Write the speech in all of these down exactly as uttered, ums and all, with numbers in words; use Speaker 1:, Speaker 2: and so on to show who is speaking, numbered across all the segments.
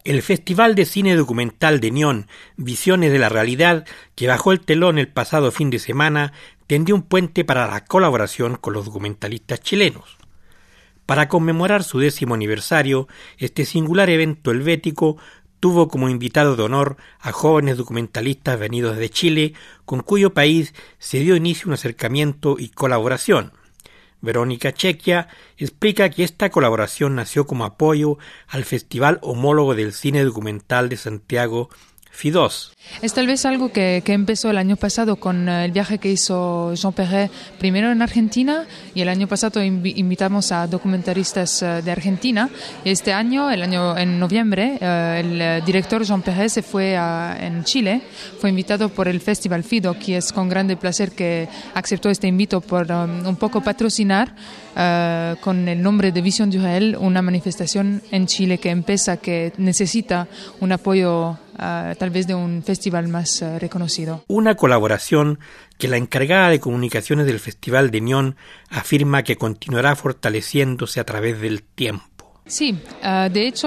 Speaker 1: El Festival de Cine Documental de Ñón, Visiones de la Realidad, que bajó el telón el pasado fin de semana, tendió un puente para la colaboración con los documentalistas chilenos. Para conmemorar su décimo aniversario, este singular evento helvético tuvo como invitado de honor a jóvenes documentalistas venidos de Chile, con cuyo país se dio inicio un acercamiento y colaboración. Verónica Chequia explica que esta colaboración nació como apoyo al Festival Homólogo del Cine Documental de Santiago, FIDOS.
Speaker 2: Es tal vez algo que, que empezó el año pasado con el viaje que hizo Jean Perret primero en Argentina, y el año pasado inv- invitamos a documentaristas de Argentina, y este año, el año en noviembre, el director Jean Perret se fue a, en Chile, fue invitado por el Festival FIDO, que es con grande placer que aceptó este invito por um, un poco patrocinar uh, con el nombre de Visión du Réel una manifestación en Chile que empieza, que necesita un apoyo Uh, tal vez de un festival más uh, reconocido.
Speaker 1: Una colaboración que la encargada de comunicaciones del Festival de Ñón afirma que continuará fortaleciéndose a través del tiempo.
Speaker 2: Sí, uh, de hecho,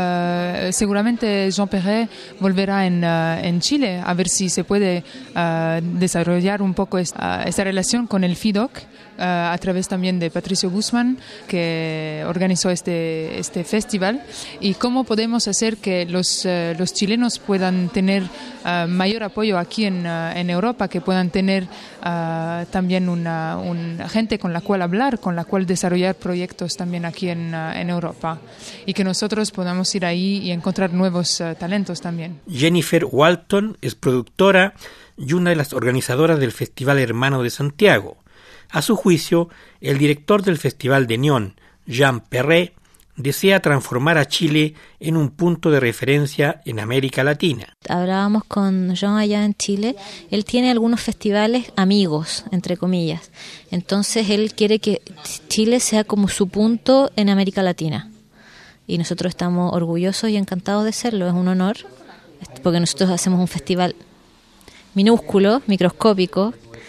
Speaker 2: uh, seguramente Jean Perret volverá en, uh, en Chile a ver si se puede uh, desarrollar un poco esta, uh, esta relación con el FIDOC, uh, a través también de Patricio Guzmán, que organizó este, este festival, y cómo podemos hacer que los, uh, los chilenos puedan tener uh, mayor apoyo aquí en, uh, en Europa, que puedan tener uh, también una, una gente con la cual hablar, con la cual desarrollar proyectos también aquí en, uh, en Europa. Y que nosotros podamos ir ahí y encontrar nuevos uh, talentos también.
Speaker 1: Jennifer Walton es productora y una de las organizadoras del Festival Hermano de Santiago. A su juicio, el director del Festival de Ñón, Jean Perret, desea transformar a Chile en un punto de referencia en América Latina.
Speaker 3: Hablábamos con Jean allá en Chile, él tiene algunos festivales amigos, entre comillas, entonces él quiere que Chile sea como su punto en América Latina, y nosotros estamos orgullosos y encantados de serlo, es un honor, porque nosotros hacemos un festival minúsculo, microscópico,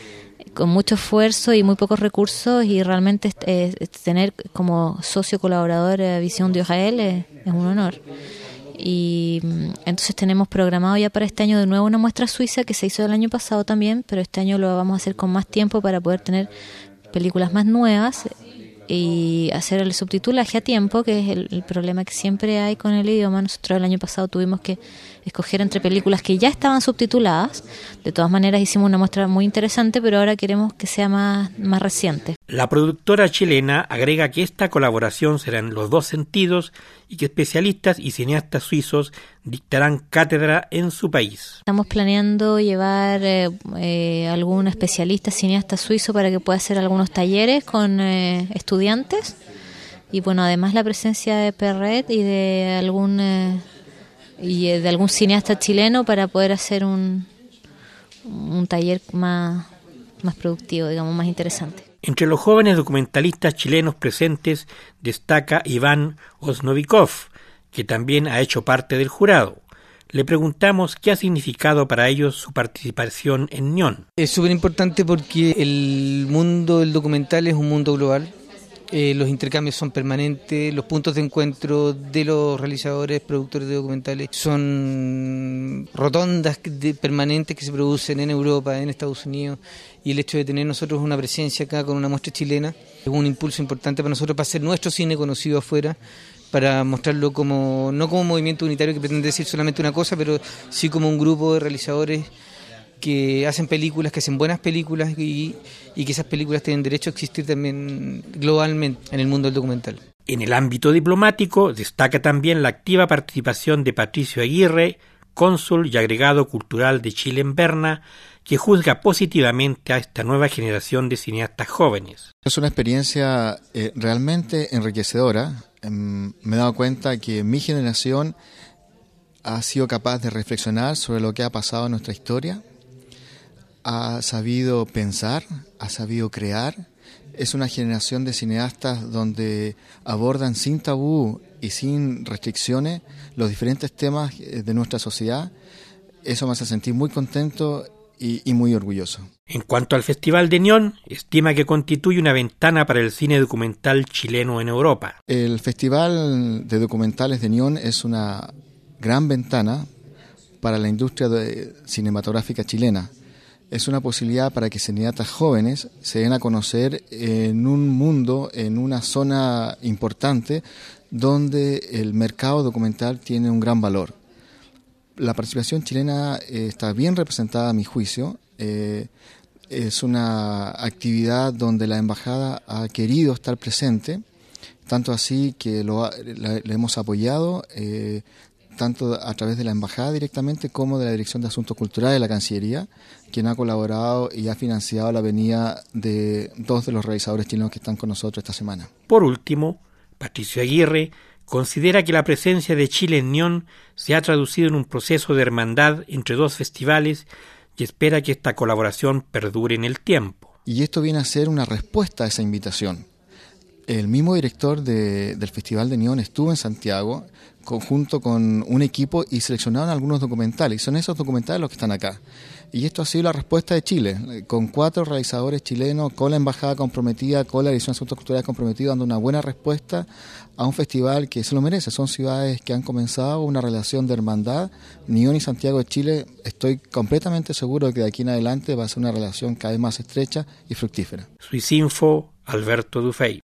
Speaker 3: con mucho esfuerzo y muy pocos recursos, y realmente eh, tener como socio colaborador a Visión du Réel es, es un honor. Y entonces tenemos programado ya para este año de nuevo una muestra suiza que se hizo el año pasado también, pero este año lo vamos a hacer con más tiempo para poder tener películas más nuevas y hacer el subtitulaje a tiempo, que es el, el problema que siempre hay con el idioma. Nosotros el año pasado tuvimos que escoger entre películas que ya estaban subtituladas. De todas maneras hicimos una muestra muy interesante, pero ahora queremos que sea más, más reciente.
Speaker 1: La productora chilena agrega que esta colaboración será en los dos sentidos y que especialistas y cineastas suizos dictarán cátedra en su país.
Speaker 3: Estamos planeando llevar eh, eh, algún especialista cineasta suizo para que pueda hacer algunos talleres con eh, estudiantes, y bueno, además la presencia de Perret y de algún eh, y de algún cineasta chileno para poder hacer un un taller más más productivo, digamos, más interesante.
Speaker 1: Entre los jóvenes documentalistas chilenos presentes destaca Iván Osnovikov, que también ha hecho parte del jurado. Le preguntamos qué ha significado para ellos su participación en Ñón.
Speaker 4: Es súper importante porque el mundo del documental es un mundo global. Eh, los intercambios son permanentes, los puntos de encuentro de los realizadores, productores de documentales son rotondas de, permanentes que se producen en Europa, en Estados Unidos, y el hecho de tener nosotros una presencia acá con una muestra chilena es un impulso importante para nosotros, para hacer nuestro cine conocido afuera, para mostrarlo como no como un movimiento unitario que pretende decir solamente una cosa, pero sí como un grupo de realizadores que hacen películas, que hacen buenas películas, y, y que esas películas tienen derecho a existir también globalmente en el mundo del documental.
Speaker 1: En el ámbito diplomático destaca también la activa participación de Patricio Aguirre, cónsul y agregado cultural de Chile en Berna, que juzga positivamente a esta nueva generación de cineastas jóvenes.
Speaker 5: Es una experiencia eh, realmente enriquecedora. Eh, me he dado cuenta que mi generación ha sido capaz de reflexionar sobre lo que ha pasado en nuestra historia, ha sabido pensar, ha sabido crear. Es una generación de cineastas donde abordan sin tabú y sin restricciones los diferentes temas de nuestra sociedad. Eso me hace sentir muy contento y, y muy orgulloso.
Speaker 1: En cuanto al Festival de Ñón, estima que constituye una ventana para el cine documental chileno en Europa.
Speaker 5: El Festival de Documentales de Ñón es una gran ventana para la industria de, cinematográfica chilena. Es una posibilidad para que cineastas jóvenes se den a conocer en un mundo, en una zona importante, donde el mercado documental tiene un gran valor. La participación chilena eh, está bien representada a mi juicio. Eh, es una actividad donde la embajada ha querido estar presente, tanto así que lo ha, la, le hemos apoyado eh, tanto a través de la embajada directamente como de la Dirección de Asuntos Culturales de la Cancillería, quien ha colaborado y ha financiado la venida de dos de los realizadores chilenos que están con nosotros esta semana.
Speaker 1: Por último, Patricio Aguirre considera que la presencia de Chile en Neon se ha traducido en un proceso de hermandad entre dos festivales y espera que esta colaboración perdure en el tiempo.
Speaker 5: Y esto viene a ser una respuesta a esa invitación. El mismo director de, del Festival de Neon estuvo en Santiago junto con un equipo y seleccionaron algunos documentales. Y son esos documentales los que están acá. Y esto ha sido la respuesta de Chile, con cuatro realizadores chilenos, con la embajada comprometida, con la Dirección de Asuntos Culturales comprometida, dando una buena respuesta a un festival que se lo merece. Son ciudades que han comenzado una relación de hermandad. Neon y Santiago de Chile, estoy completamente seguro de que de aquí en adelante va a ser una relación cada vez más estrecha y fructífera.
Speaker 1: Suicinfo, Alberto Dufey.